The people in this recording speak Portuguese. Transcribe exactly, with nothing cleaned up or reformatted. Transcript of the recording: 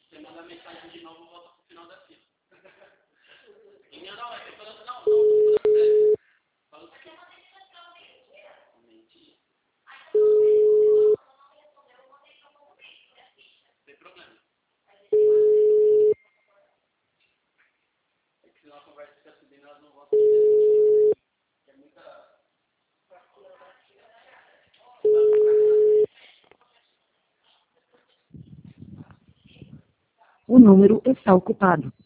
Você manda mensagem de novo, volta pro final da fila. E não, não, é que eu falo assim, não, não, tô falando sério. Fala o que? Meio-dia. Não tem problema. É que senão a conversa fica subindo, elas não vão ter. É muita. O número está ocupado.